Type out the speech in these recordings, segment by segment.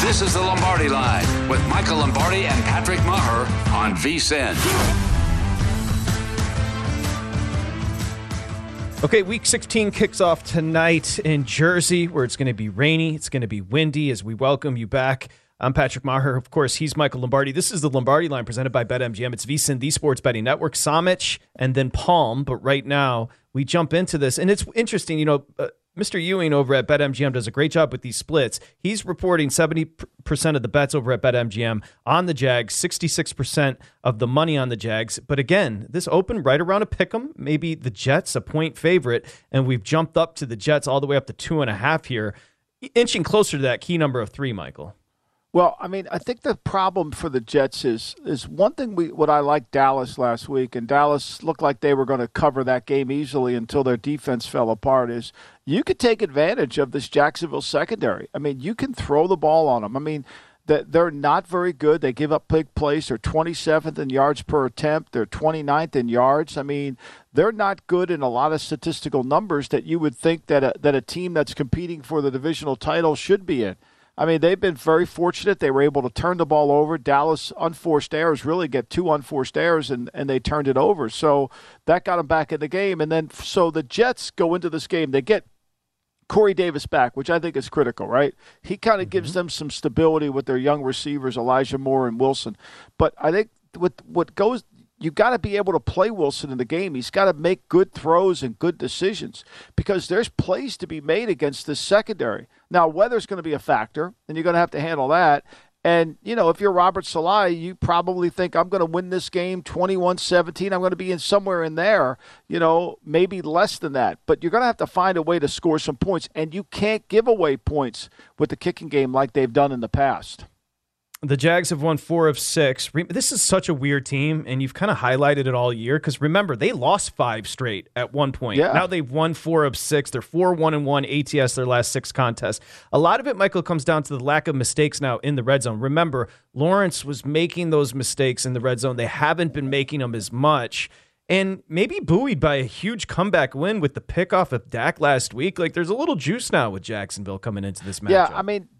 This is the Lombardi Line with Michael Lombardi and Patrick Maher on VSiN. Okay, Week 16 kicks off tonight in Jersey, where it's going to be rainy, it's going to be windy as we welcome you back. I'm Patrick Maher. Of course, he's Michael Lombardi. This is the Lombardi Line presented by BetMGM. It's VSiN, the Sports Betting Network, Samich, and then Palm. But right now, we jump into this. And it's interesting, Mr. Ewing over at BetMGM does a great job with these splits. He's reporting 70% of the bets over at BetMGM on the Jags, 66% of the money on the Jags. But again, this opened right around a pick'em, maybe the Jets a point favorite, and we've jumped up to the Jets all the way up to 2.5 here, inching closer to that key number of 3, Michael. Well, I mean, I think the problem for the Jets is one thing what I liked Dallas last week, and Dallas looked like they were going to cover that game easily until their defense fell apart, is you could take advantage of this Jacksonville secondary. I mean, you can throw the ball on them. I mean, they're not very good. They give up big plays. They're 27th in yards per attempt. They're 29th in yards. I mean, they're not good in a lot of statistical numbers that you would think that a team that's competing for the divisional title should be in. I mean, they've been very fortunate. They were able to turn the ball over. Dallas unforced errors, really get 2 unforced errors, and they turned it over. So that got them back in the game. And then so the Jets go into this game. They get Corey Davis back, which I think is critical, right? He kind of gives them some stability with their young receivers, Elijah Moore and Wilson. But I think what goes – you got to be able to play Wilson in the game. He's got to make good throws and good decisions because there's plays to be made against this secondary. Now, weather's going to be a factor, and you're going to have to handle that. And, if you're Robert Saleh, you probably think, I'm going to win this game 21-17. I'm going to be in somewhere in there, maybe less than that. But you're going to have to find a way to score some points, and you can't give away points with the kicking game like they've done in the past. The Jags have won 4 of 6. This is such a weird team, and you've kind of highlighted it all year because remember, they lost 5 straight at one point. Yeah. Now they've won 4 of 6. They're 4-1-1 ATS their last 6 contests. A lot of it, Michael, comes down to the lack of mistakes now in the red zone. Remember, Lawrence was making those mistakes in the red zone. They haven't been making them as much. And maybe buoyed by a huge comeback win with the pickoff of Dak last week. Like, there's a little juice now with Jacksonville coming into this matchup. Yeah, I mean,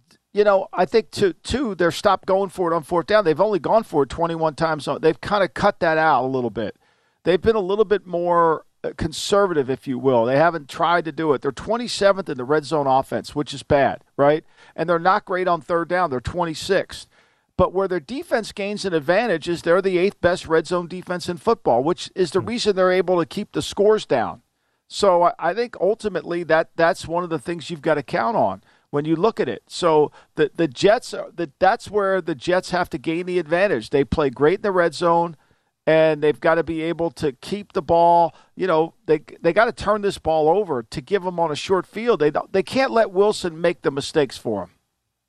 I think, too, they're stopped going for it on 4th down. They've only gone for it 21 times. They've kind of cut that out a little bit. They've been a little bit more conservative, if you will. They haven't tried to do it. They're 27th in the red zone offense, which is bad, right? And they're not great on 3rd down. They're 26th. But where their defense gains an advantage is they're the 8th best red zone defense in football, which is the reason they're able to keep the scores down. So I think ultimately that's one of the things you've got to count on when you look at it. So the Jets, that's where the Jets have to gain the advantage. They play great in the red zone, and they've got to be able to keep the ball. They got to turn this ball over to give them on a short field. They can't let Wilson make the mistakes for them.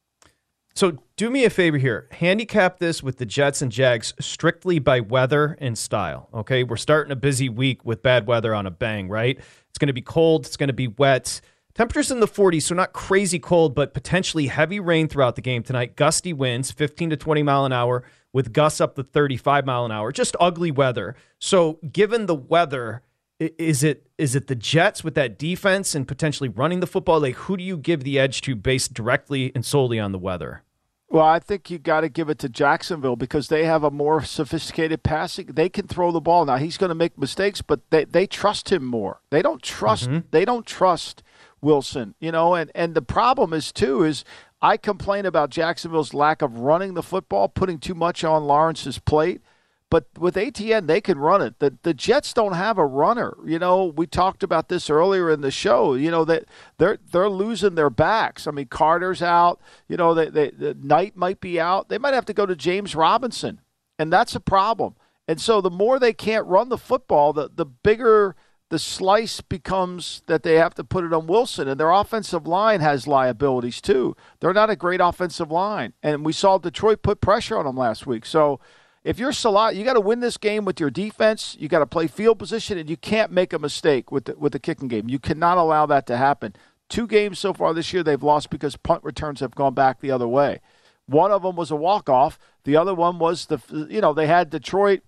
So do me a favor here. Handicap this with the Jets and Jags strictly by weather and style, okay? We're starting a busy week with bad weather on a bang, right? It's going to be cold. It's going to be wet. Temperatures in the 40s, so not crazy cold, but potentially heavy rain throughout the game tonight. Gusty winds, 15 to 20 mile an hour, with gusts up to 35 mile an hour. Just ugly weather. So given the weather, is it the Jets with that defense and potentially running the football? Like, who do you give the edge to based directly and solely on the weather? Well, I think you got to give it to Jacksonville because they have a more sophisticated passing. They can throw the ball. Now he's going to make mistakes, but they trust him more. They don't trust. They don't trust Wilson. And the problem is I complain about Jacksonville's lack of running the football, putting too much on Lawrence's plate. But with ATN, they can run it. The Jets don't have a runner. We talked about this earlier in the show. That they're losing their backs. I mean, Carter's out. The Knight might be out. They might have to go to James Robinson, and that's a problem. And so the more they can't run the football, the bigger the slice becomes that they have to put it on Wilson. And their offensive line has liabilities too. They're not a great offensive line, and we saw Detroit put pressure on them last week. So if you're Salah, you got to win this game with your defense. You got to play field position, and you can't make a mistake with the kicking game. You cannot allow that to happen. 2 games so far this year they've lost because punt returns have gone back the other way. One of them was a walk-off. The other one was they had Detroit.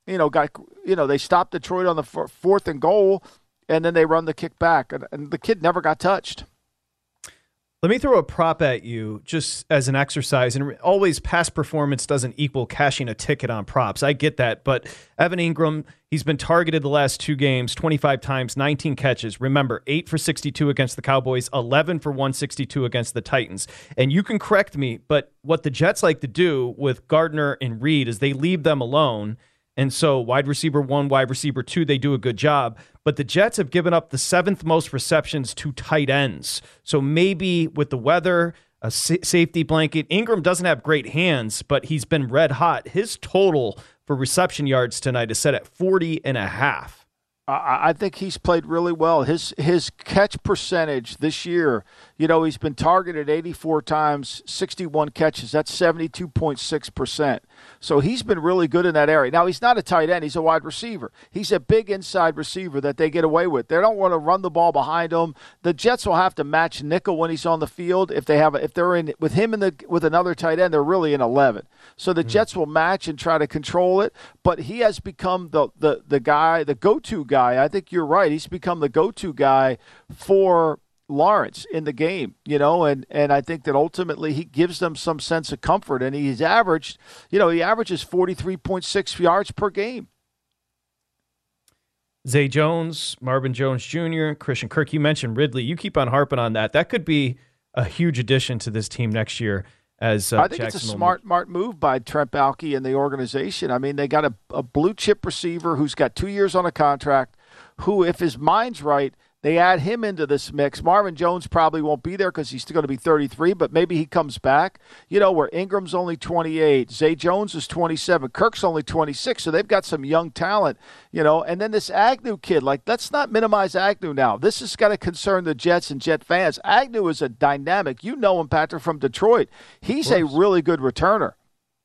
They stopped Detroit on the 4th and goal, and then they run the kick back, and the kid never got touched. Let me throw a prop at you just as an exercise. And always past performance doesn't equal cashing a ticket on props. I get that. But Evan Ingram, he's been targeted the last 2 games, 25 times, 19 catches. Remember, 8 for 62 against the Cowboys, 11 for 162 against the Titans. And you can correct me, but what the Jets like to do with Gardner and Reed is they leave them alone. And so wide receiver 1, wide receiver 2, they do a good job. But the Jets have given up the 7th most receptions to tight ends. So maybe with the weather, a safety blanket, Ingram doesn't have great hands, but he's been red hot. His total for reception yards tonight is set at 40.5. I think he's played really well. His catch percentage this year, he's been targeted 84 times, 61 catches. That's 72.6%. So he's been really good in that area. Now, he's not a tight end. He's a wide receiver. He's a big inside receiver that they get away with. They don't want to run the ball behind him. The Jets will have to match nickel when he's on the field. If they're in with him with another tight end, they're really in 11. So the Jets will match and try to control it. But he has become the guy, the go-to guy. I think you're right. He's become the go-to guy for Lawrence in the game, and I think that ultimately he gives them some sense of comfort. And he averages 43.6 yards per game. Zay Jones, Marvin Jones Jr., Christian Kirk, you mentioned Ridley. You keep on harping on that. That could be a huge addition to this team next year. I think it's a smart move by Trent Baalke and the organization. I mean, they got a blue-chip receiver who's got 2 years on a contract, who, if his mind's right, they add him into this mix. Marvin Jones probably won't be there because he's still going to be 33, but maybe he comes back. Where Ingram's only 28, Zay Jones is 27, Kirk's only 26, so they've got some young talent, And then this Agnew kid, let's not minimize Agnew now. This has got to concern the Jets and Jet fans. Agnew is a dynamic. You know him, Patrick, from Detroit. He's a really good returner.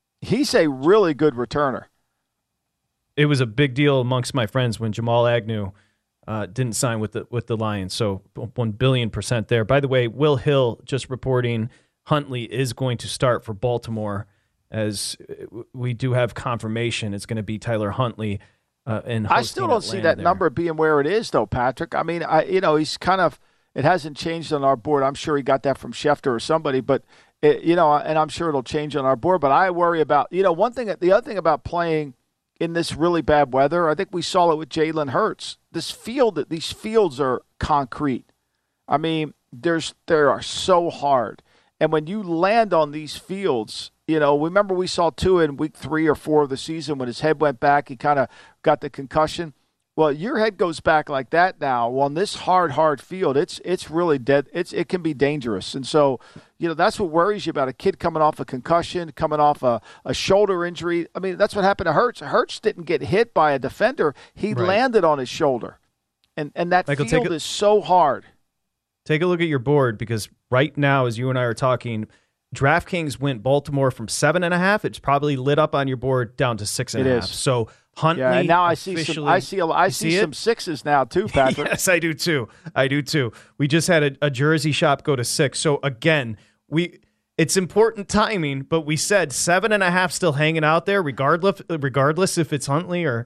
It was a big deal amongst my friends when Jamal Agnew didn't sign with the Lions, so 1 billion% there. By the way, Will Hill just reporting Huntley is going to start for Baltimore, as we do have confirmation it's going to be Tyler Huntley. I still don't see that number being where it is, though, Patrick. I mean, he's kind of it hasn't changed on our board. I'm sure he got that from Schefter or somebody, but and I'm sure it'll change on our board. But I worry about the other thing about playing in this really bad weather, I think we saw it with Jalen Hurts. These fields are concrete. I mean, they are so hard. And when you land on these fields, remember we saw Tua in week 3 or 4 of the season when his head went back, he kind of got the concussion. Well, your head goes back like that now. Well, on this hard field, it's really dead. It can be dangerous. And so, that's what worries you about a kid coming off a concussion, coming off a shoulder injury. I mean, that's what happened to Hurts. Hurts didn't get hit by a defender. He landed on his shoulder. And that field is so hard. Take a look at your board, because right now, as you and I are talking, DraftKings went Baltimore from 7.5. It's probably lit up on your board down to 6.5. It is. So Huntley. Yeah, and now I see some 6s now too, Patrick. Yes, I do too. We just had a jersey shop go to 6. So again, it's important timing, but we said 7.5 still hanging out there, regardless if it's Huntley or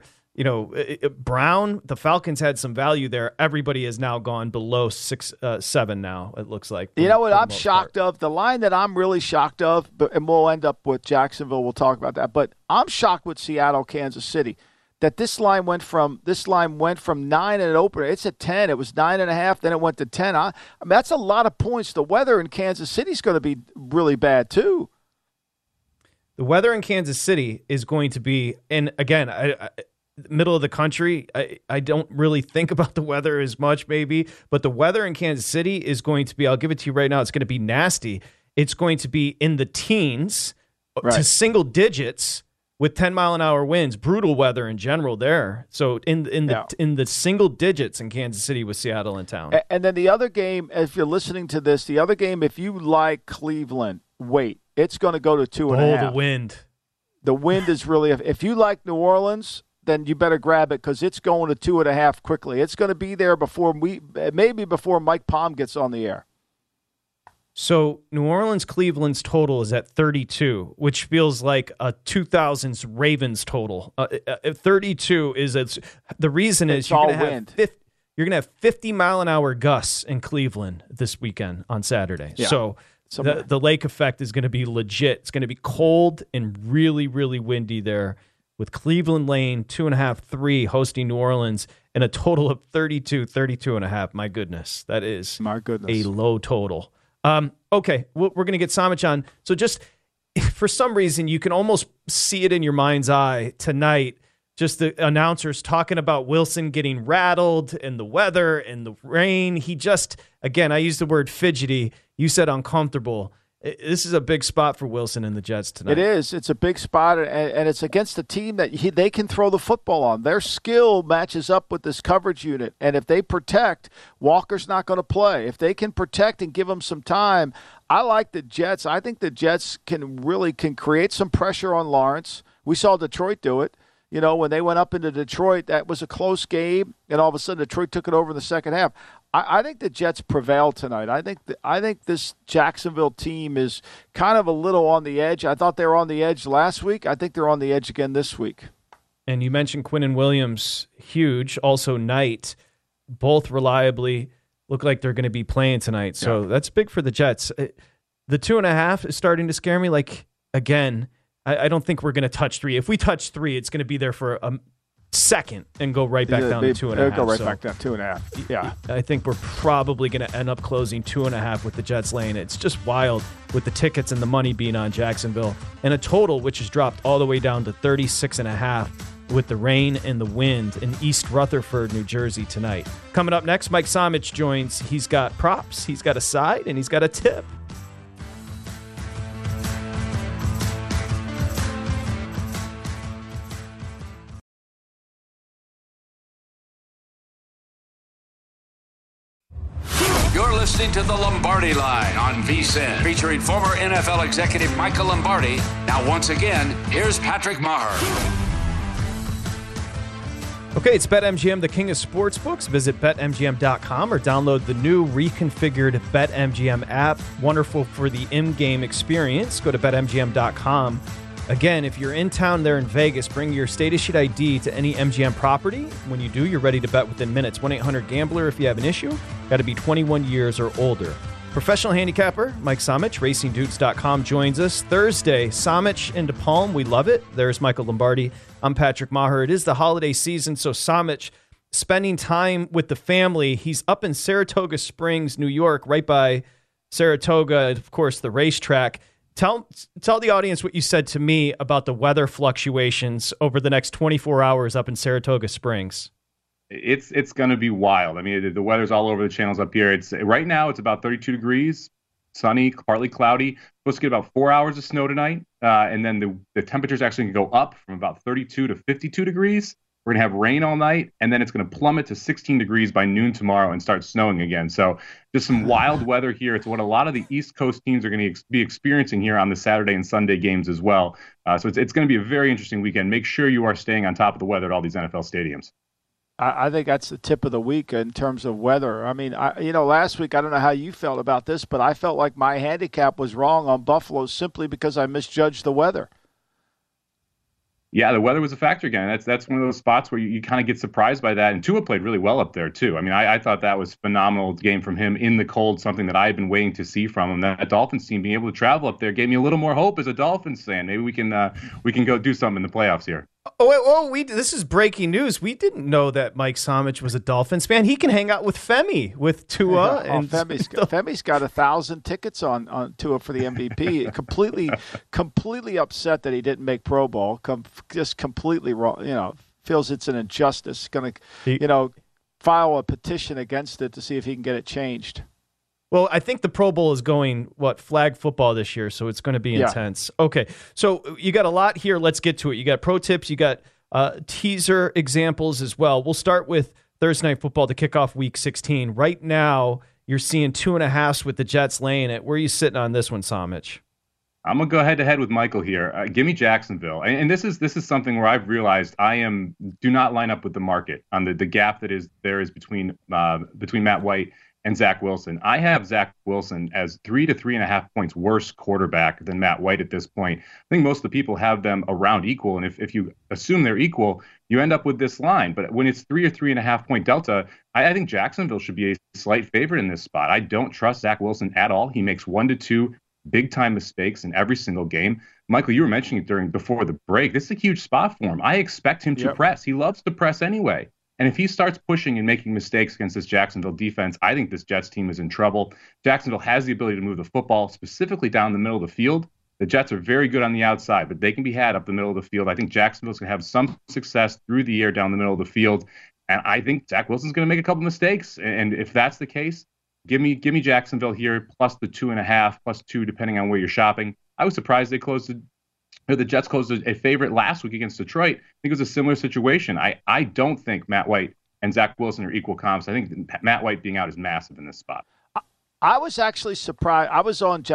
Brown. The Falcons had some value there. Everybody has now gone below 7 now, it looks like. You know what I'm shocked of? The line that I'm really shocked of, and we'll end up with Jacksonville, we'll talk about that, but I'm shocked with Seattle, Kansas City, that this line went from 9 at opener. It's at 10. It was 9.5, then it went to 10. I mean, that's a lot of points. The weather in Kansas City is going to be really bad too. The weather in Kansas City is going to be, and again, middle of the country, I don't really think about the weather as much maybe, but the weather in Kansas City is going to be, I'll give it to you right now, it's going to be nasty. It's going to be in the teens to single digits with 10-mile-an-hour winds. Brutal weather in general there. So in the single digits in Kansas City with Seattle in town. And then the other game, if you're listening to this, if you like Cleveland, wait. It's going to go to 2.5. Oh, the wind. The wind is really – if you like New Orleans – then you better grab it, because it's going to 2.5 quickly. It's going to be there before Mike Palm gets on the air. So New Orleans Cleveland's total is at 32, which feels like a 2000s Ravens total. 32 is the reason is you're going to have you're going to have 50-mile-an-hour gusts in Cleveland this weekend on Saturday. Yeah. So the lake effect is going to be legit. It's going to be cold and really, really windy there, with Cleveland laying 2.5, 3 hosting New Orleans, and a total of 32.5. My goodness, that is a low total. Okay, we're going to get Samich on. So just for some reason, you can almost see it in your mind's eye tonight. Just the announcers talking about Wilson getting rattled and the weather and the rain. He just, again, I used the word fidgety. You said uncomfortable. This is a big spot for Wilson and the Jets tonight. It is. It's a big spot, and it's against a team that they can throw the football on. Their skill matches up with this coverage unit, and if they protect, Walker's not going to play. If they can protect and give him some time, I like the Jets. I think the Jets can create some pressure on Lawrence. We saw Detroit do it. You know, when they went up into Detroit, that was a close game, and all of a sudden Detroit took it over in the second half. I think the Jets prevail tonight. I think this Jacksonville team is kind of a little on the edge. I thought they were on the edge last week. I think they're on the edge again this week. And you mentioned Quinnen Williams, huge. Also Knight, both reliably look like they're going to be playing tonight. So that's big for the Jets. The 2.5 is starting to scare me. Like, again, I don't think we're going to touch 3. If we touch 3, it's going to be there for a second and go right back down to 2.5. Go right back down 2.5. Yeah. I think we're probably going to end up closing 2.5 with the Jets laying. It's just wild with the tickets and the money being on Jacksonville, and a total which has dropped all the way down to 36.5 with the rain and the wind in East Rutherford, New Jersey tonight. Coming up next, Mike Samich joins. He's got props, he's got a side, and he's got a tip. You're listening to The Lombardi Line on VSiN, featuring former NFL executive Michael Lombardi. Now, once again, here's Patrick Maher. Okay, it's BetMGM, the king of sportsbooks. Visit BetMGM.com or download the new reconfigured BetMGM app. Wonderful for the in-game experience. Go to BetMGM.com. Again, if you're in town there in Vegas, bring your state-issued ID to any MGM property. When you do, you're ready to bet within minutes. 1-800-GAMBLER if you have an issue. Got to be 21 years or older. Professional handicapper Mike Samich, RacingDudes.com, joins us Thursday. Samich into Palm. We love it. There's Michael Lombardi. I'm Patrick Maher. It is the holiday season, so Samich spending time with the family. He's up in Saratoga Springs, New York, right by Saratoga, of course, the racetrack. Tell the audience what you said to me about the weather fluctuations over the next 24 hours up in Saratoga Springs. It's going to be wild. I mean, the weather's all over the channels up here. Right now it's about 32 degrees, sunny, partly cloudy. Supposed to get about 4 hours of snow tonight, and then the temperature's actually going to go up from about 32 to 52 degrees. We're going to have rain all night, and then it's going to plummet to 16 degrees by noon tomorrow and start snowing again. So just some wild weather here. It's what a lot of the East Coast teams are going to be experiencing here on the Saturday and Sunday games as well. So it's going to be a very interesting weekend. Make sure you are staying on top of the weather at all these NFL stadiums. I think that's the tip of the week in terms of weather. I mean, last week, I don't know how you felt about this, but I felt like my handicap was wrong on Buffalo simply because I misjudged the weather. Yeah, the weather was a factor again. That's one of those spots where you kind of get surprised by that. And Tua played really well up there, too. I mean, I thought that was a phenomenal game from him in the cold, something that I had been waiting to see from him. That Dolphins team being able to travel up there gave me a little more hope as a Dolphins fan. Maybe we can go do something in the playoffs here. This is breaking news. We didn't know that Mike Samich was a Dolphins fan. He can hang out with Femi, with Tua. And Femi's got 1,000 tickets on Tua for the MVP. completely upset that he didn't make Pro Bowl. Just completely wrong. Feels it's an injustice. Going to, file a petition against it to see if he can get it changed. Well, I think the Pro Bowl is going, flag football this year, so it's going to be intense. Okay, so you got a lot here. Let's get to it. You got pro tips. You got teaser examples as well. We'll start with Thursday Night Football to kick off Week 16. Right now, you're seeing 2.5 with the Jets laying it. Where are you sitting on this one, Samich? I'm going to go head-to-head with Michael here. Give me Jacksonville. And this is something where I've realized do not line up with the market on the gap that there is between Matt White and Zach Wilson. I have Zach Wilson as 3 to 3.5 points worse quarterback than Matt White at this point. I think most of the people have them around equal. And if you assume they're equal, you end up with this line. But when it's 3 or 3.5 point delta, I think Jacksonville should be a slight favorite in this spot. I don't trust Zach Wilson at all. He makes 1 to 2 big time mistakes in every single game. Michael, you were mentioning it before the break. This is a huge spot for him. I expect him to press. He loves to press anyway. And if he starts pushing and making mistakes against this Jacksonville defense, I think this Jets team is in trouble. Jacksonville has the ability to move the football, specifically down the middle of the field. The Jets are very good on the outside, but they can be had up the middle of the field. I think Jacksonville's going to have some success through the air down the middle of the field. And I think Zach Wilson's going to make a couple mistakes. And if that's the case, give me Jacksonville here, plus the 2.5, plus 2, depending on where you're shopping. I was surprised the Jets closed a favorite last week against Detroit. I think it was a similar situation. I don't think Matt White and Zach Wilson are equal comps. I think Matt White being out is massive in this spot. I was actually surprised. I was on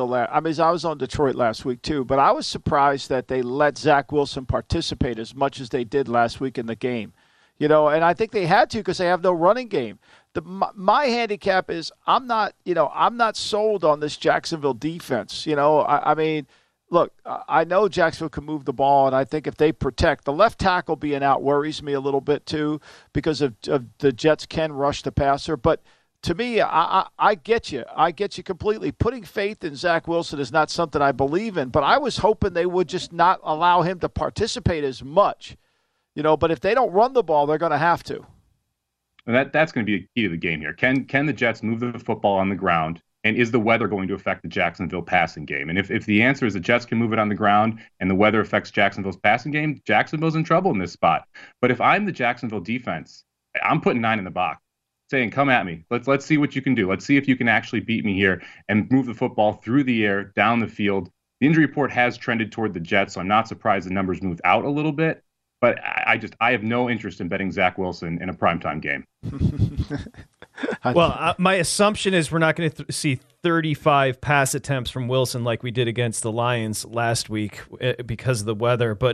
I was on Detroit last week too, but I was surprised that they let Zach Wilson participate as much as they did last week in the game. And I think they had to because they have no running game. My handicap is I'm not sold on this Jacksonville defense. I mean, look, I know Jacksonville can move the ball, and I think if they protect, the left tackle being out worries me a little bit too because of the Jets can rush the passer. But to me, I get you. I get you completely. Putting faith in Zach Wilson is not something I believe in, but I was hoping they would just not allow him to participate as much. But if they don't run the ball, they're going to have to. And that's going to be a key to the game here. Can the Jets move the football on the ground? And is the weather going to affect the Jacksonville passing game? And if the answer is the Jets can move it on the ground and the weather affects Jacksonville's passing game, Jacksonville's in trouble in this spot. But if I'm the Jacksonville defense, I'm putting 9 in the box, saying, come at me. Let's see what you can do. Let's see if you can actually beat me here and move the football through the air, down the field. The injury report has trended toward the Jets, so I'm not surprised the numbers moved out a little bit. But I have no interest in betting Zach Wilson in a primetime game. Well, my assumption is we're not going to see 35 pass attempts from Wilson like we did against the Lions last week because of the weather. But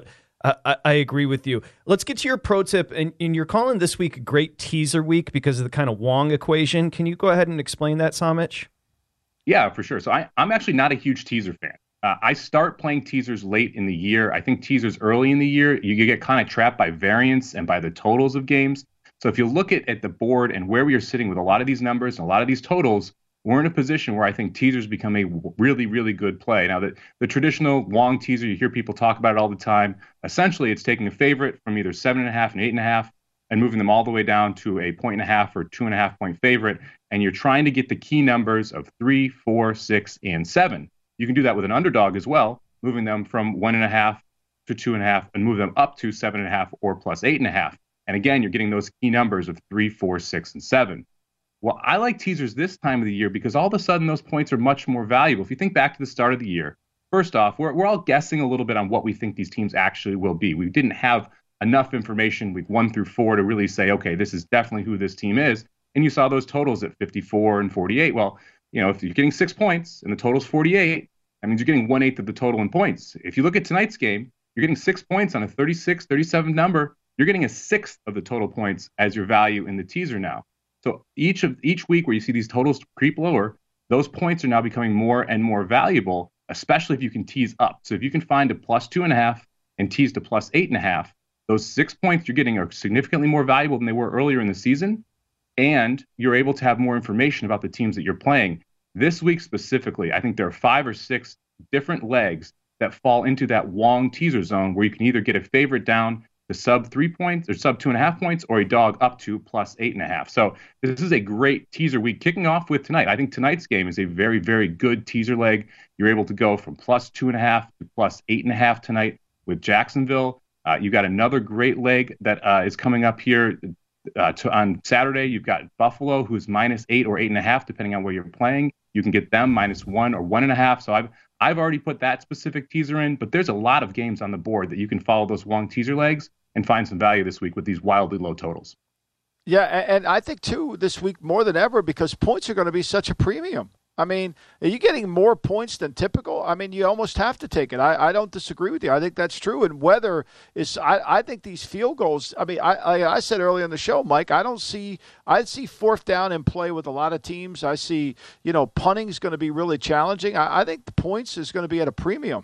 I agree with you. Let's get to your pro tip. And you're calling this week a great teaser week because of the kind of Wong equation. Can you go ahead and explain that, Samich? Yeah, for sure. So I'm actually not a huge teaser fan. I start playing teasers late in the year. I think teasers early in the year, you get kind of trapped by variance and by the totals of games. So if you look at the board and where we are sitting with a lot of these numbers and a lot of these totals, we're in a position where I think teasers become a really, really good play. Now, the traditional Wong teaser, you hear people talk about it all the time. Essentially, it's taking a favorite from either 7.5 and 8.5 and moving them all the way down to a 1.5 or 2.5 point favorite. And you're trying to get the key numbers of 3, 4, 6, and 7. You can do that with an underdog as well, moving them from 1.5 to 2.5 and move them up to 7.5 or plus 8.5. And again, you're getting those key numbers of 3, 4, 6, and 7. Well, I like teasers this time of the year because all of a sudden those points are much more valuable. If you think back to the start of the year, first off, we're all guessing a little bit on what we think these teams actually will be. We didn't have enough information week 1 through 4 to really say, okay, this is definitely who this team is. And you saw those totals at 54 and 48. Well, if you're getting 6 points and the total's 48, that means you're getting 1/8 of the total in points. If you look at tonight's game, you're getting 6 points on a 36, 37 number. You're getting 1/6 of the total points as your value in the teaser now. So each week where you see these totals creep lower, those points are now becoming more and more valuable, especially if you can tease up. So if you can find a plus 2.5 and tease to plus 8.5, those 6 points you're getting are significantly more valuable than they were earlier in the season. And you're able to have more information about the teams that you're playing. This week specifically, I think there are 5 or 6 different legs that fall into that Wong teaser zone where you can either get a favorite down to sub 3 points or sub 2.5 points or a dog up to plus 8.5. So this is a great teaser week kicking off with tonight. I think tonight's game is a very, very good teaser leg. You're able to go from plus 2.5 to plus 8.5 tonight with Jacksonville. You got another great leg that is coming up here on Saturday. You've got Buffalo, who's -8 or 8.5, depending on where you're playing. You can get them -1 or 1.5. So I've already put that specific teaser in, but there's a lot of games on the board that you can follow those Wong teaser legs and find some value this week with these wildly low totals. Yeah, and I think, too, this week more than ever because points are going to be such a premium. I mean, are you getting more points than typical? I mean, you almost have to take it. I don't disagree with you. I think that's true. And weather is, I think these field goals, I mean, I said earlier in the show, Mike, I see fourth down in play with a lot of teams. I see, punting is going to be really challenging. I think the points is going to be at a premium.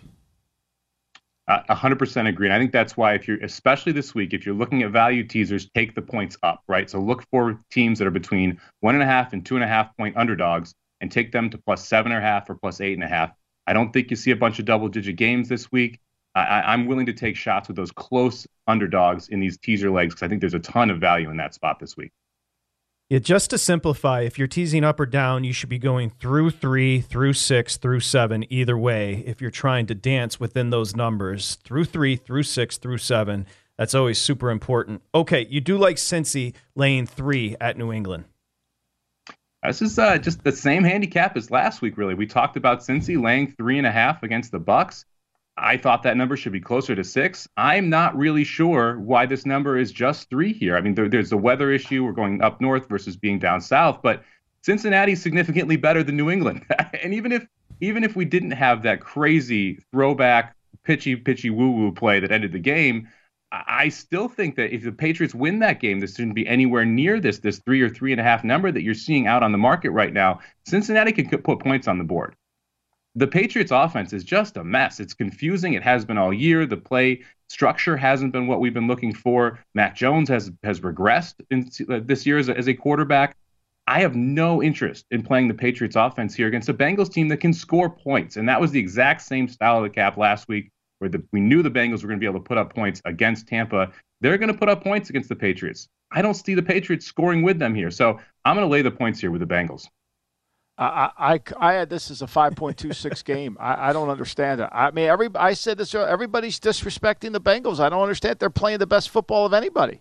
100% agree. And I think that's why, especially this week, if you're looking at value teasers, take the points up, right? So look for teams that are between 1.5 and 2.5 point underdogs and take them to plus 7.5 or plus 8.5. I don't think you see a bunch of double-digit games this week. I'm willing to take shots with those close underdogs in these teaser legs because I think there's a ton of value in that spot this week. Yeah, just to simplify, if you're teasing up or down, you should be going through 3, through 6, through 7, either way. If you're trying to dance within those numbers, through 3, through 6, through 7, that's always super important. Okay, you do like Cincy laying 3 at New England. This is just the same handicap as last week, really. We talked about Cincy laying 3.5 against the Bucs. I thought that number should be closer to 6. I'm not really sure why this number is just 3 here. I mean, there's the weather issue. We're going up north versus being down south, but Cincinnati's significantly better than New England. And even if we didn't have that crazy throwback pitchy woo-woo play that ended the game, I still think that if the Patriots win that game, this shouldn't be anywhere near this 3 or 3.5 number that you're seeing out on the market right now. Cincinnati can put points on the board. The Patriots offense is just a mess. It's confusing. It has been all year. The play structure hasn't been what we've been looking for. Mac Jones has regressed this year as a quarterback. I have no interest in playing the Patriots offense here against a Bengals team that can score points. And that was the exact same style of the cap last week where we knew the Bengals were going to be able to put up points against Tampa. They're going to put up points against the Patriots. I don't see the Patriots scoring with them here. So I'm going to lay the points here with the Bengals. I had this as a 5.26 game. I don't understand it. I mean, I said this earlier, everybody's disrespecting the Bengals. I don't understand. They're playing the best football of anybody.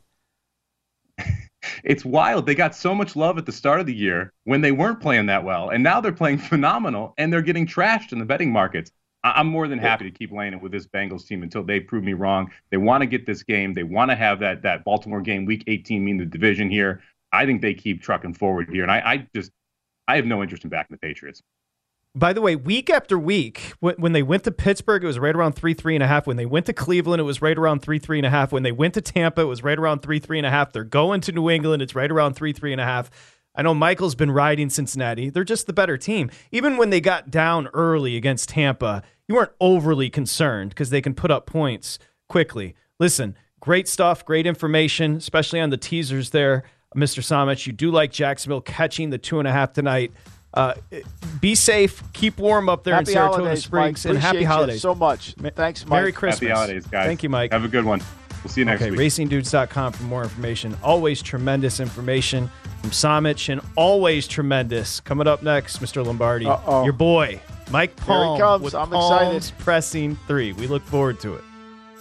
It's wild. They got so much love at the start of the year when they weren't playing that well, and now they're playing phenomenal, and they're getting trashed in the betting markets. I'm more than happy to keep laying it with this Bengals team until they prove me wrong. They want to get this game. They want to have that Baltimore game, Week 18, mean the division here. I think they keep trucking forward here, and I have no interest in backing the Patriots. By the way, week after week, when they went to Pittsburgh, it was right around 3.5. When they went to Cleveland, it was right around 3.5. When they went to Tampa, it was right around 3.5. They're going to New England, it's right around 3.5. I know Michael's been riding Cincinnati. They're just the better team. Even when they got down early against Tampa, you weren't overly concerned because they can put up points quickly. Listen, great stuff, great information, especially on the teasers there. Mr. Samich, you do like Jacksonville catching the 2.5 tonight. Be safe. Keep warm up there happy in Saratoga holidays, Springs. Mike. And happy holidays. So much. Thanks, Mike. Merry Christmas. Happy holidays, guys. Thank you, Mike. Have a good one. We'll see you next week. RacingDudes.com for more information. Always tremendous information from Samich, and always tremendous. Coming up next, Mr. Lombardi, your boy, Mike Palm. Here he comes. With I'm Palms excited. Pressing 3. We look forward to it.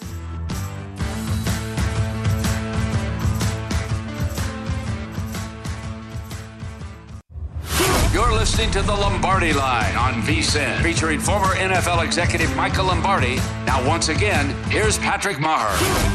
You're listening to The Lombardi Line on VSiN, featuring former NFL executive Michael Lombardi. Now, once again, here's Patrick Maher.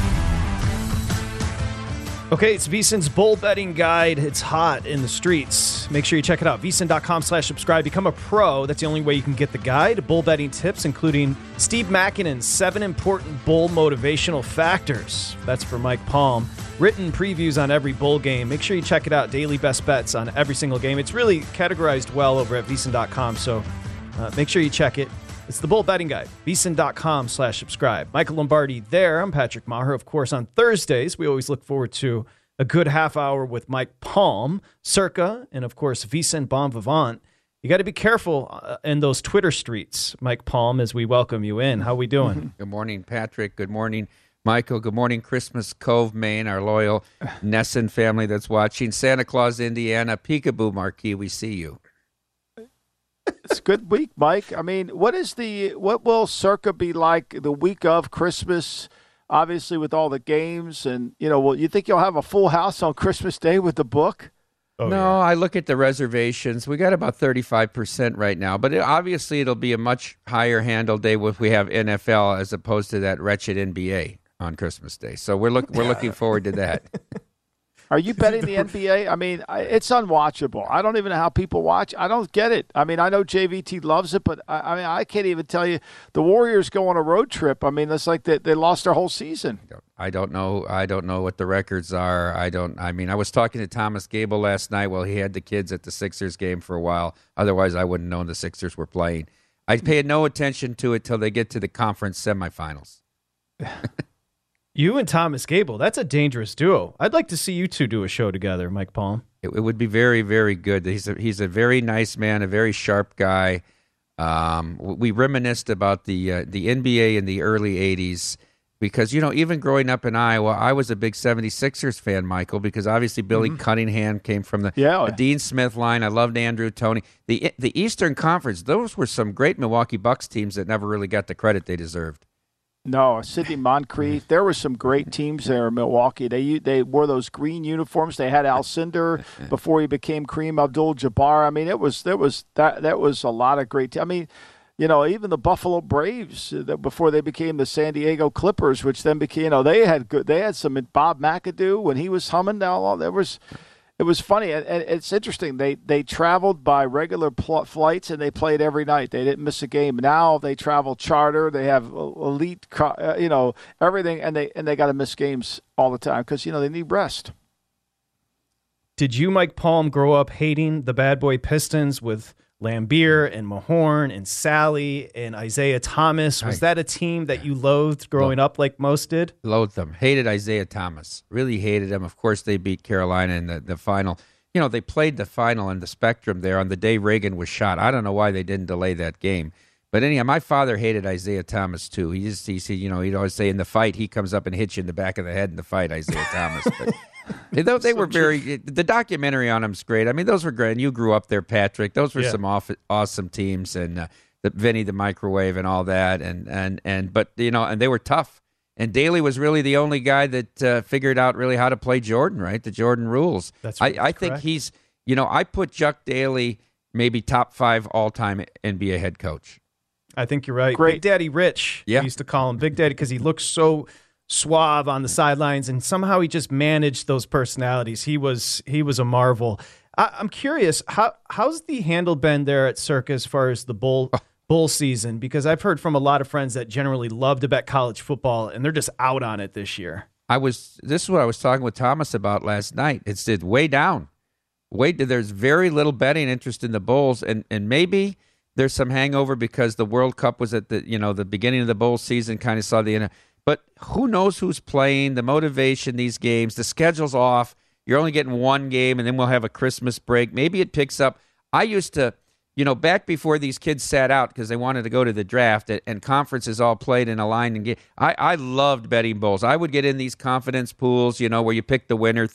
Okay, it's VSiN's Bull Betting Guide. It's hot in the streets. Make sure you check it out. VSiN.com/subscribe. Become a pro. That's the only way you can get the guide. Bull betting tips, including Steve Makinen's 7 important bull motivational factors. That's for Mike Palm. Written previews on every bull game. Make sure you check it out. Daily best bets on every single game. It's really categorized well over at VSiN.com, so make sure you check it. It's the Bull Betting Guide. VSiN.com/subscribe. Michael Lombardi there. I'm Patrick Maher. Of course, on Thursdays, we always look forward to a good half hour with Mike Palm, Circa, and of course, VSiN Bon Vivant. You got to be careful in those Twitter streets, Mike Palm, as we welcome you in. How we doing? Good morning, Patrick. Good morning, Michael. Good morning, Christmas Cove, Maine, our loyal Nesson family that's watching. Santa Claus, Indiana, Peekaboo Marquee, we see you. It's a good week, Mike. I mean, what will Circa be like the week of Christmas? Obviously, with all the games, and you think you'll have a full house on Christmas Day with the book? Oh, no, yeah. I look at the reservations. We got about 35% right now, but obviously it'll be a much higher handle day if we have NFL as opposed to that wretched NBA on Christmas Day. So we're looking forward to that. Are you betting the NBA? I mean, it's unwatchable. I don't even know how people watch. I don't get it. I mean, I know JVT loves it, but I can't even tell you. The Warriors go on a road trip. I mean, it's like they lost their whole season. I don't know. I don't know what the records are. I mean, I was talking to Thomas Gable last night while he had the kids at the Sixers game for a while. Otherwise, I wouldn't know the Sixers were playing. I paid no attention to it till they get to the conference semifinals. You and Thomas Gable, that's a dangerous duo. I'd like to see you two do a show together, Mike Palm. It would be very, very good. He's a very nice man, a very sharp guy. We reminisced about the NBA in the early 80s because, even growing up in Iowa, I was a big 76ers fan, Michael, because obviously Billy Cunningham came from the Dean Smith line. I loved Andrew Toney. The Eastern Conference, those were some great Milwaukee Bucks teams that never really got the credit they deserved. No, Sidney Moncrief. There were some great teams there in Milwaukee. They wore those green uniforms. They had Alcindor before he became Kareem Abdul-Jabbar. I mean, that was a lot of great. I mean, even the Buffalo Braves before they became the San Diego Clippers, which then became. They had some Bob McAdoo when he was humming. It was funny, and it's interesting. They traveled by regular flights, and they played every night. They didn't miss a game. Now they travel charter. They have elite, everything, and they got to miss games all the time because they need rest. Did you, Mike Palm, grow up hating the bad boy Pistons with Lambeer and Mahorn and Sally and Isaiah Thomas? Was that a team that you loathed growing up like most did? Loathed them. Hated Isaiah Thomas. Really hated him. Of course, they beat Carolina in the final. They played the final in the Spectrum there on the day Reagan was shot. I don't know why they didn't delay that game. But anyhow, my father hated Isaiah Thomas too. He said, he'd always say in the fight, he comes up and hits you in the back of the head in the fight, Isaiah Thomas. But they were the documentary on him's great. I mean, those were great. And you grew up there, Patrick. Those were some awesome teams, and Vinny the Microwave and all that. But they were tough. And Daly was really the only guy that figured out really how to play Jordan, right? The Jordan rules. I think he's, I put Chuck Daly maybe top 5 all-time NBA head coach. I think you're right. Great. Big Daddy Rich. Yeah. We used to call him Big Daddy because he looked so suave on the sidelines, and somehow he just managed those personalities. He was a marvel. I'm curious, how's the handle been there at Circa as far as the bowl season? Because I've heard from a lot of friends that generally love to bet college football, and they're just out on it this year. This is what I was talking with Thomas about last night. It's way down. There's very little betting interest in the bowls, and maybe there's some hangover because the World Cup was at the beginning of the bowl season, kind of saw the but who knows who's playing, the motivation, these games, the schedule's off. You're only getting one game, and then we'll have a Christmas break. Maybe it picks up. I used to, back before these kids sat out because they wanted to go to the draft and conferences all played in a line and game. I loved betting bowls. I would get in these confidence pools, where you pick the winner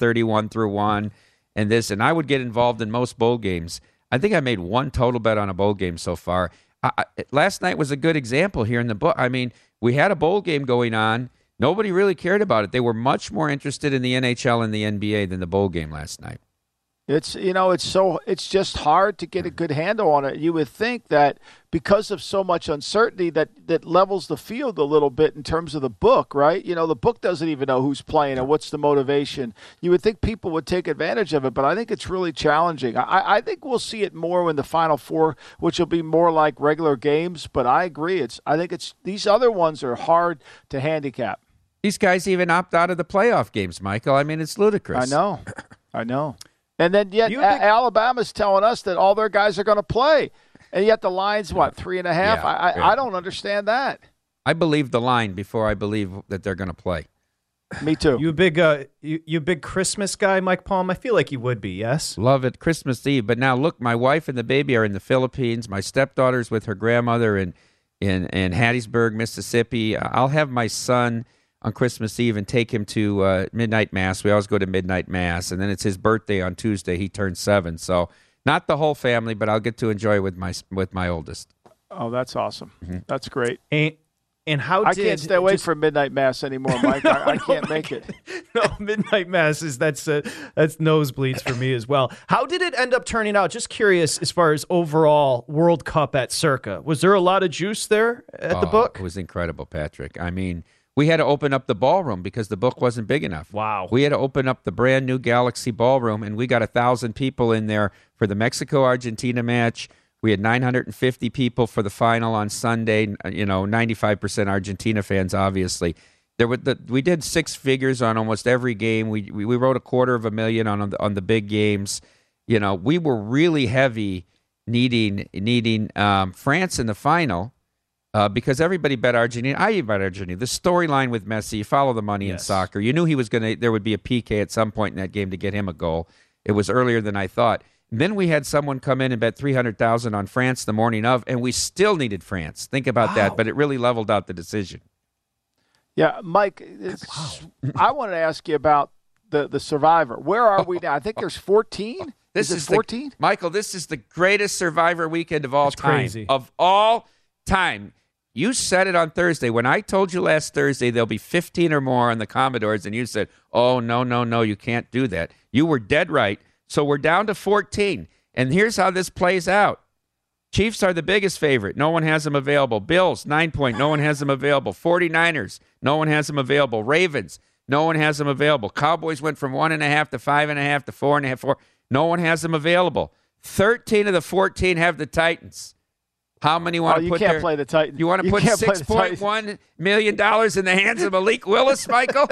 31-1 and I would get involved in most bowl games. I think I made one total bet on a bowl game so far. Last night was a good example here in the book. I mean, we had a bowl game going on. Nobody really cared about it. They were much more interested in the NHL and the NBA than the bowl game last night. It's it's just hard to get a good handle on it. You would think that because of so much uncertainty that levels the field a little bit in terms of the book, right? The book doesn't even know who's playing and what's the motivation. You would think people would take advantage of it, but I think it's really challenging. I think we'll see it more in the Final Four, which will be more like regular games, but I agree. I think these other ones are hard to handicap. These guys even opt out of the playoff games, Michael. I mean, it's ludicrous. I know. And then yet Alabama's telling us that all their guys are going to play. And yet the line's, 3.5? Yeah, I don't understand that. I believe the line before I believe that they're going to play. Me too. You a big Christmas guy, Mike Palm? I feel like you would be, yes? Love it. Christmas Eve. But now, look, my wife and the baby are in the Philippines. My stepdaughter's with her grandmother in Hattiesburg, Mississippi. I'll have my son on Christmas Eve and take him to midnight mass. We always go to midnight mass, and then it's his birthday on Tuesday. He turns 7, so not the whole family, but I'll get to enjoy it with my oldest. Oh, that's awesome. Mm-hmm. That's great. And how I can't stay away from midnight mass anymore, Mike. I can't make it. No, midnight mass that's nosebleeds for me as well. How did it end up turning out? Just curious, as far as overall World Cup at Circa, was there a lot of juice there at the book? It was incredible, Patrick. I mean, We had to open up the ballroom because the book wasn't big enough. Wow. We had to open up the brand new Galaxy Ballroom, and we got 1,000 people in there for the Mexico-Argentina match. We had 950 people for the final on Sunday. 95% Argentina fans, obviously. We did six figures on almost every game. We wrote $250,000 on the big games. We were really heavy needing France in the final. Because everybody bet Argentina. I bet Argentina. The storyline with Messi, you follow the money in soccer. You knew there would be a PK at some point in that game to get him a goal. It was earlier than I thought. And then we had someone come in and bet $300,000 on France the morning of, and we still needed France. Think about that, but it really leveled out the decision. Yeah, Mike, I wanted to ask you about the Survivor. Where are we now? I think there's 14. Is it 14? Michael, this is the greatest Survivor weekend of all time. Crazy. Of all time. You said it on Thursday. When I told you last Thursday there'll be 15 or more on the Commodores, and you said, oh, no, you can't do that. You were dead right. So we're down to 14. And here's how this plays out. Chiefs are the biggest favorite. No one has them available. Bills, 9 point. No one has them available. 49ers, no one has them available. Ravens, no one has them available. Cowboys went from 1.5 to 5.5 to 4.5. 4. No one has them available. 13 of the 14 have the Titans. How many want to put there? You can't play the Titans. You want to put $6.1 million in the hands of Malik Willis, Michael?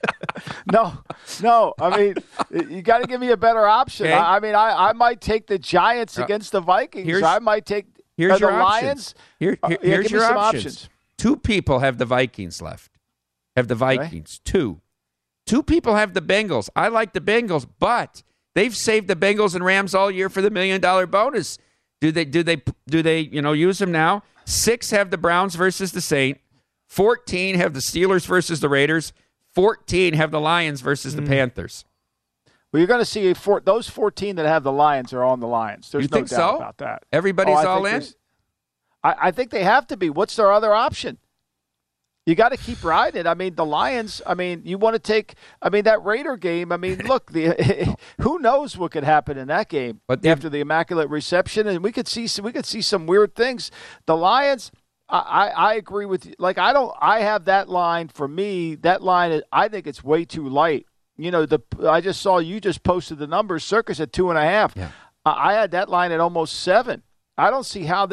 No. I mean, you got to give me a better option. Okay. I might take the Giants against the Vikings. I might take the Lions. Here's your options. Two people have the Vikings left. Have the Vikings. Okay. Two people have the Bengals. I like the Bengals, but they've saved the Bengals and Rams all year for the $1 million bonus. Do they use them now? 6 have the Browns versus the Saints. 14 have the Steelers versus the Raiders. 14 have the Lions versus the Panthers. Well, you're going to see those 14 that have the Lions are on the Lions. There's no doubt about that. Everybody's all in? I think they have to be. What's their other option? You got to keep riding it. The Lions, you want to take that Raider game. Look, who knows what could happen in that game after the Immaculate Reception, and we could see some weird things. The Lions, I agree with you. I have that line for me. That line, I think it's way too light. I just saw you just posted the numbers. Circus at 2.5. Yeah. I had that line at almost 7. I don't see how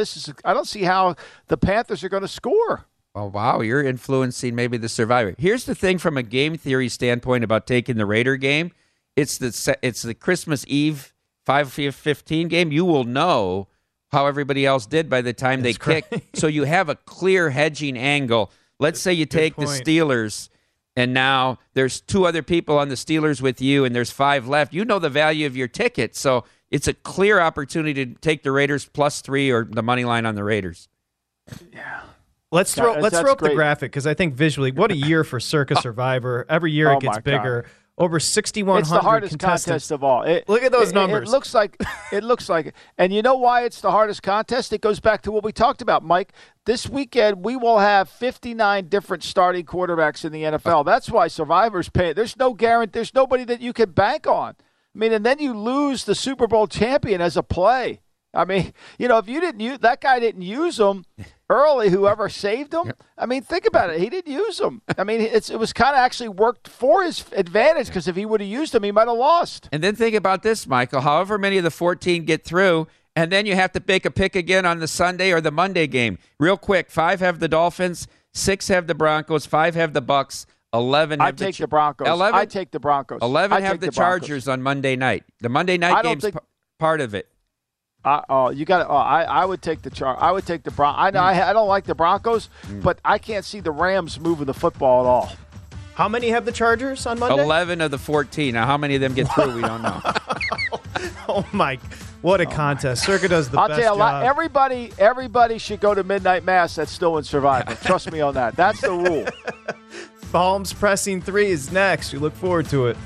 the Panthers are going to score. Oh, wow, you're influencing maybe the Survivor. Here's the thing from a game theory standpoint about taking the Raider game. It's the Christmas Eve 5-15 game. You will know how everybody else did by the time they kick. So you have a clear hedging angle. Let's say you take the Steelers, and now there's 2 other people on the Steelers with you, and there's 5 left. You know the value of your ticket. So it's a clear opportunity to take the Raiders +3 or the money line on the Raiders. Yeah. Let's throw up the graphic because I think visually, what a year for Circus Survivor. Every year it gets bigger. God. Over 6,100 It's the hardest contest of all. Look at those numbers. It looks like it. And you know why it's the hardest contest? It goes back to what we talked about, Mike. This weekend we will have 59 different starting quarterbacks in the NFL. That's why Survivor's paying. There's no guarantee. There's nobody that you can bank on. And then you lose the Super Bowl champion as a play. If you didn't use that guy, didn't use them early. Whoever saved him, think about it. He didn't use them. It was kind of actually worked for his advantage because if he would have used them, he might have lost. And then think about this, Michael. However many of the 14 get through, and then you have to make a pick again on the Sunday or the Monday game. Real quick, 5 have the Dolphins, 6 have the Broncos, 5 have the Bucks. 11 have the Broncos. 11, I take the Broncos. 11 have the Chargers on Monday night. The Monday night game's part of it. You got. I would take the I would take the Broncos. I don't like the Broncos, but I can't see the Rams moving the football at all. How many have the Chargers on Monday? 11 of the 14. Now, how many of them get through? We don't know. Oh my! What a contest! Circa does the best I'll tell you, job. everybody should go to midnight mass. That's still in Survivor. Trust me on that. That's the rule. Palms pressing 3 is next. We look forward to it.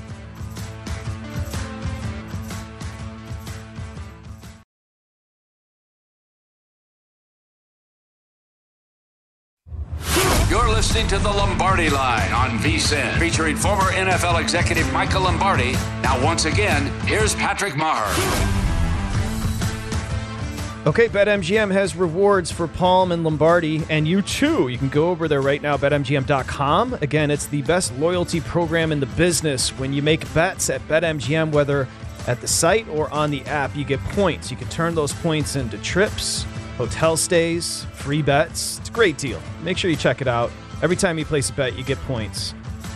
You're listening to the Lombardi Line on VSiN, featuring former NFL executive Michael Lombardi. Now, once again, here's Patrick Maher. Okay, BetMGM has rewards for Palm and Lombardi, and you too. You can go over there right now, BetMGM.com. Again, it's the best loyalty program in the business. When you make bets at BetMGM, whether at the site or on the app, you get points. You can turn those points into trips, hotel stays, free bets. It's a great deal. Make sure you check it out. Every time you place a bet, you get points.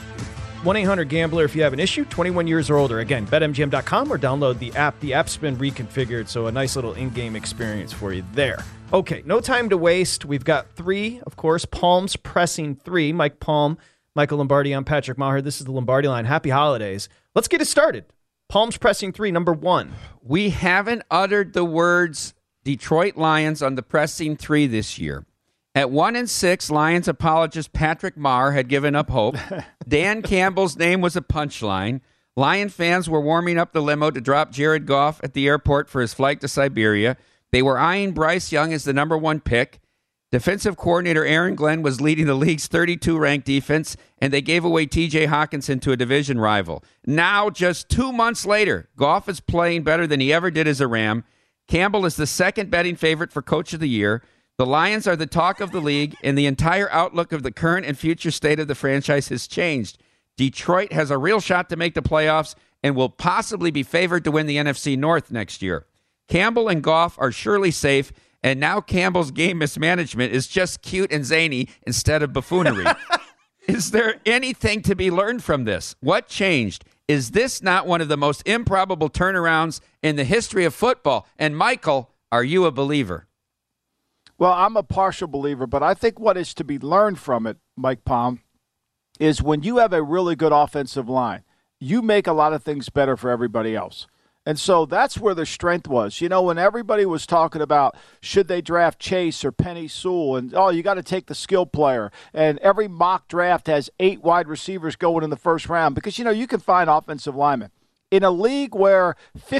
1-800-GAMBLER if you have an issue, 21 years or older. Again, BetMGM.com or download the app. The app's been reconfigured, so a nice little in-game experience for you there. Okay, no time to waste. We've got three, of course. Palms pressing three. Mike Palm, Michael Lombardi. I'm Patrick Maher. This is the Lombardi Line. Happy holidays. Let's get it started. Palms pressing three, number one. We haven't uttered the words Detroit Lions on the pressing three this year. At 1-6, Lions apologist Patrick Maher had given up hope. Dan Campbell's name was a punchline. Lion fans were warming up the limo to drop Jared Goff at the airport for his flight to Siberia. They were eyeing Bryce Young as the number one pick. Defensive coordinator Aaron Glenn was leading the league's 32-ranked defense, and they gave away T.J. Hawkinson to a division rival. Now, just 2 months later, Goff is playing better than he ever did as a Ram. Campbell is the second betting favorite for Coach of the Year. The Lions are the talk of the league, and the entire outlook of the current and future state of the franchise has changed. Detroit has a real shot to make the playoffs and will possibly be favored to win the NFC North next year. Campbell and Goff are surely safe, and now Campbell's game mismanagement is just cute and zany instead of buffoonery. Is there anything to be learned from this? What changed? Is this not one of the most improbable turnarounds in the history of football? And Michael, are you a believer? Well, I'm a partial believer, but I think what is to be learned from it, Mike Palm, is when you have a really good offensive line, you make a lot of things better for everybody else. And so that's where the strength was. You know, when everybody was talking about should they draft Chase or Penny Sewell and, oh, you got to take the skill player. And every mock draft has 8 wide receivers going in the first round because, you know, you can find offensive linemen. In a league where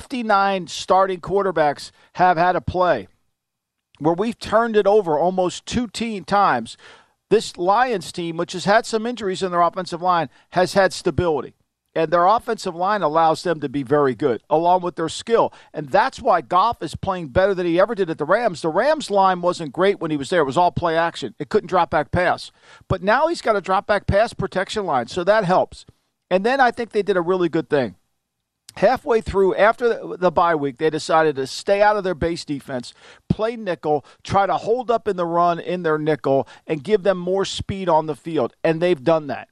59 starting quarterbacks have had a play, where we've turned it over almost 2 times, this Lions team, which has had some injuries in their offensive line, has had stability. And their offensive line allows them to be very good, along with their skill. And that's why Goff is playing better than he ever did at the Rams. The Rams line wasn't great when he was there. It was all play action. It couldn't drop back pass. But now he's got a drop back pass protection line, so that helps. And then I think they did a really good thing. Halfway through, after the bye week, they decided to stay out of their base defense, play nickel, try to hold up in the run in their nickel, and give them more speed on the field. And they've done that.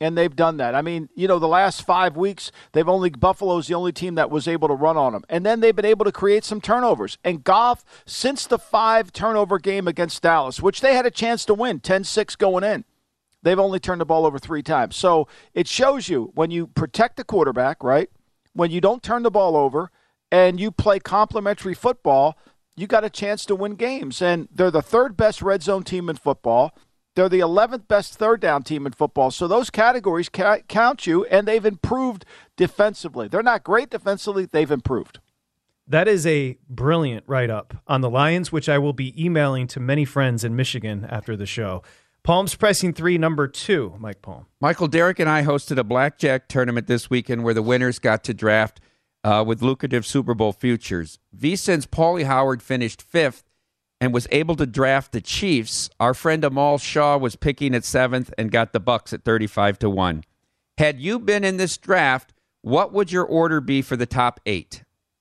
I mean, you know, the last 5 weeks, Buffalo's the only team that was able to run on them. And then they've been able to create some turnovers. And Goff, since the 5-turnover game against Dallas, which they had a chance to win, 10-6 going in, they've only turned the ball over 3 times. So it shows you when you protect the quarterback, right? When you don't turn the ball over and you play complementary football, you got a chance to win games. And they're the 3rd best red zone team in football. They're the 11th best third down team in football. So those categories count you, and they've improved defensively. They're not great defensively. They've improved. That is a brilliant write-up on the Lions, which I will be emailing to many friends in Michigan after the show. Palms pressing three, number 2, Mike Palm. Michael, Derek and I hosted a blackjack tournament this weekend where the winners got to draft with lucrative Super Bowl futures. VSiN's Paulie Howard finished 5th and was able to draft the Chiefs. Our friend Amal Shaw was picking at 7th and got the Bucks at 35-1. Had you been in this draft, what would your order be for the top 8?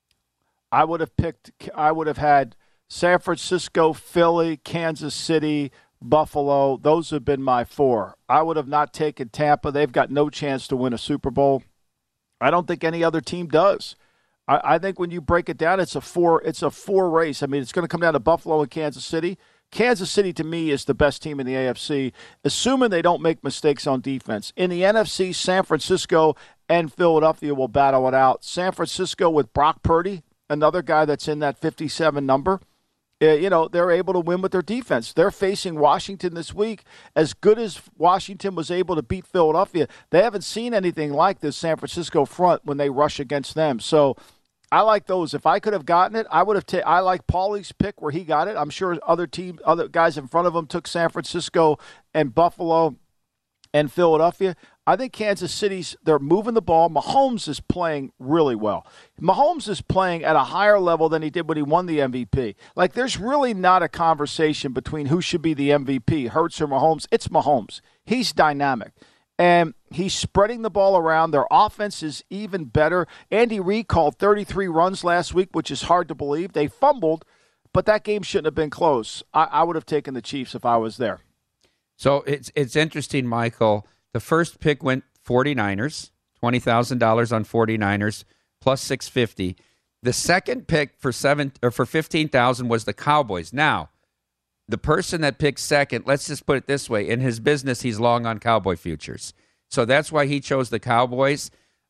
I would have had San Francisco, Philly, Kansas City, Buffalo. Those have been my 4. I would have not taken Tampa. They've got no chance to win a Super Bowl. I don't think any other team does. I think when you break it down, it's a 4 race. I mean, it's going to come down to Buffalo and Kansas City. Kansas City, to me, is the best team in the AFC, assuming they don't make mistakes on defense. In the NFC, San Francisco and Philadelphia will battle it out. San Francisco with Brock Purdy, another guy that's in that 57 number. You know, they're able to win with their defense. They're facing Washington this week. As good as Washington was able to beat Philadelphia, they haven't seen anything like this San Francisco front when they rush against them. So I like those. If I could have gotten it, I would have I like Paulie's pick where he got it. I'm sure other guys in front of him took San Francisco and Buffalo. and Philadelphia. I think Kansas City's, they're moving the ball. Mahomes is playing really well. Mahomes is playing at a higher level than he did when he won the MVP. Like, there's really not a conversation between who should be the MVP, Hurts or Mahomes. It's Mahomes. He's dynamic. And he's spreading the ball around. Their offense is even better. Andy Reid called 33 runs last week, which is hard to believe. They fumbled, but that game shouldn't have been close. I would have taken the Chiefs if I was there. So it's interesting, Michael. The first pick went 49ers, $20,000 on 49ers, plus $650. The second pick for $15,000 was the Cowboys. Now, the person that picked second, let's just put it this way, in his business, he's long on Cowboy futures. So that's why he chose the Cowboys.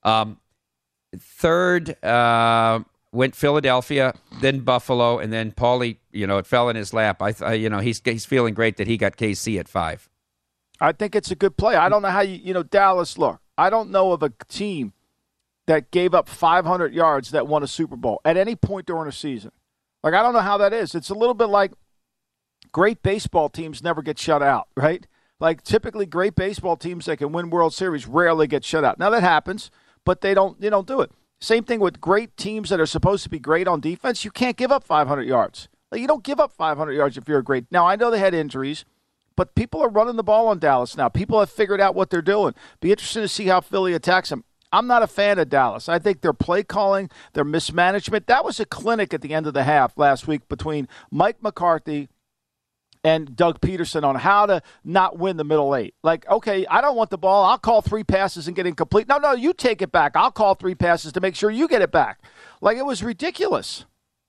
Third went Philadelphia, then Buffalo, and then Paulie, it fell in his lap. He's feeling great that he got KC at 5. I think it's a good play. I don't know how Dallas, look, I don't know of a team that gave up 500 yards that won a Super Bowl at any point during a season. Like, I don't know how that is. It's a little bit like great baseball teams never get shut out, right? Like, typically great baseball teams that can win World Series rarely get shut out. Now, that happens, but they don't do it. Same thing with great teams that are supposed to be great on defense. You can't give up 500 yards. Like, you don't give up 500 yards if you're a great. Now, I know they had injuries, but people are running the ball on Dallas now. People have figured out what they're doing. Be interested to see how Philly attacks them. I'm not a fan of Dallas. I think their play calling, their mismanagement, that was a clinic at the end of the half last week between Mike McCarthy and Doug Peterson on how to not win the middle 8. Like, okay, I don't want the ball. I'll call 3 passes and get incomplete. No, you take it back. I'll call 3 passes to make sure you get it back. Like, it was ridiculous.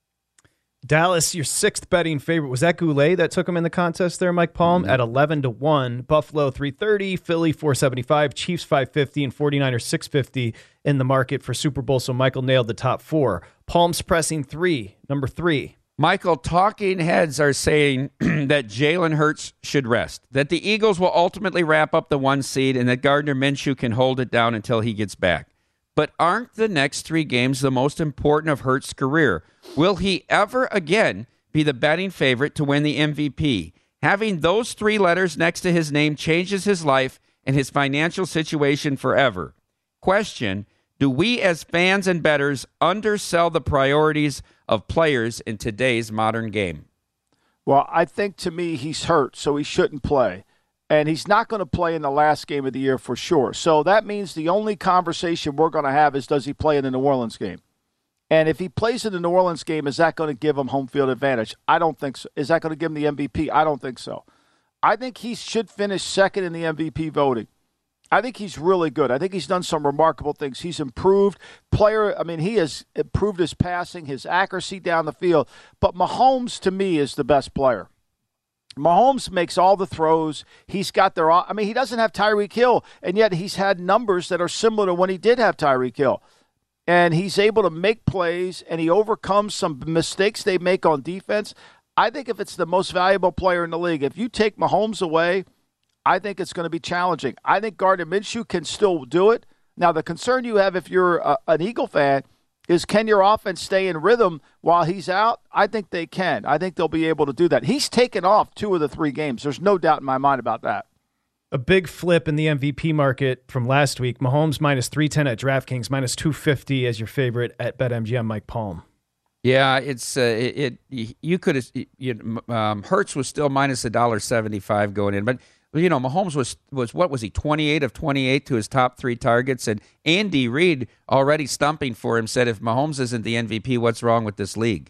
Dallas, your 6th betting favorite. Was that Goulet that took him in the contest there, Mike Palm, at 11-1? Buffalo, 330. Philly, 475. Chiefs, 550. And 49ers, 650 in the market for Super Bowl. So Michael nailed the top 4. Palm's pressing 3, number 3. Michael, talking heads are saying that Jalen Hurts should rest, that the Eagles will ultimately wrap up the 1 seed, and that Gardner Minshew can hold it down until he gets back. But aren't the next 3 games the most important of Hurts' career? Will he ever again be the betting favorite to win the MVP? Having those 3 letters next to his name changes his life and his financial situation forever. Question, do we as fans and bettors undersell the priorities of players in today's modern game? Well, I think to me he's hurt, so he shouldn't play. And he's not going to play in the last game of the year for sure. So that means the only conversation we're going to have is, does he play in the New Orleans game? And if he plays in the New Orleans game, is that going to give him home field advantage? I don't think so. Is that going to give him the MVP? I don't think so. I think he should finish second in the MVP voting. I think he's really good. I think he's done some remarkable things. He's improved. He has improved his passing, his accuracy down the field. But Mahomes, to me, is the best player. Mahomes makes all the throws. He's got he doesn't have Tyreek Hill, and yet he's had numbers that are similar to when he did have Tyreek Hill. And he's able to make plays, and he overcomes some mistakes they make on defense. I think if it's the most valuable player in the league, if you take Mahomes away, I think it's going to be challenging. I think Gardner Minshew can still do it. Now, the concern you have if you're an Eagle fan is, can your offense stay in rhythm while he's out? I think they can. I think they'll be able to do that. He's taken off 2 of the 3 games. There's no doubt in my mind about that. A big flip in the MVP market from last week. Mahomes minus 310 at DraftKings, minus 250 as your favorite at BetMGM. Mike Palm. Yeah, it's you could have Hurts was still minus $1.75 going in, but Mahomes was what was he, 28 of 28 to his top 3 targets, and Andy Reid, already stumping for him, said if Mahomes isn't the MVP, what's wrong with this league?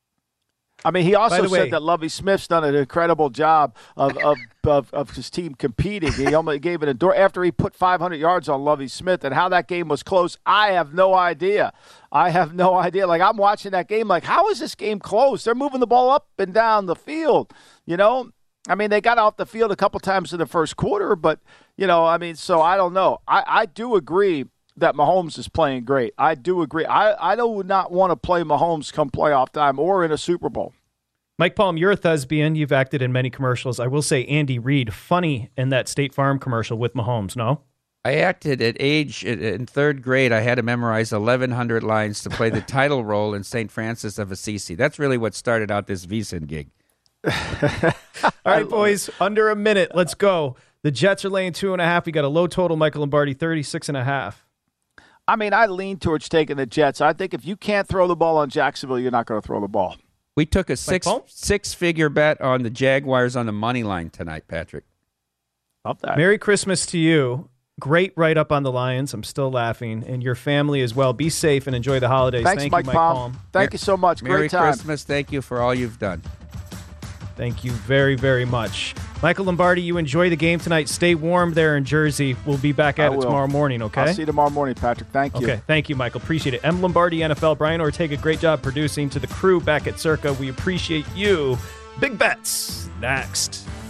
He also said that Lovie Smith's done an incredible job of his team competing. He almost gave it a door after he put 500 yards on Lovie Smith, and how that game was close, I have no idea. Like, I'm watching that game like, how is this game close? They're moving the ball up and down the field, They got off the field a couple times in the first quarter, but, so I don't know. I do agree that Mahomes is playing great. I do agree. I do not want to play Mahomes come playoff time or in a Super Bowl. Mike Palm, you're a thespian. You've acted in many commercials. I will say Andy Reid, funny in that State Farm commercial with Mahomes, no? I acted in 3rd grade. I had to memorize 1,100 lines to play the title role in St. Francis of Assisi. That's really what started out this VSiN gig. All right, boys, under a minute. Let's go. The Jets are laying 2.5. We got a low total, Michael Lombardi, 36.5. I mean, I lean towards taking the Jets. I think if you can't throw the ball on Jacksonville, you're not going to throw the ball. We took a six-figure bet on the Jaguars on the money line tonight, Patrick. Love that. Merry Christmas to you. Great write-up on the Lions. I'm still laughing. And your family as well. Be safe and enjoy the holidays. Thanks, Thank Mike you, Mike Palm. Thank you so much. Merry Great time. Christmas. Thank you for all you've done. Thank you very, very much. Michael Lombardi, you enjoy the game tonight. Stay warm there in Jersey. We'll be back at it tomorrow morning, okay? I'll see you tomorrow morning, Patrick. Thank you. Okay, thank you, Michael. Appreciate it. M. Lombardi, NFL. Brian Ortega, great job producing. To the crew back at Circa, we appreciate you. Big bets next.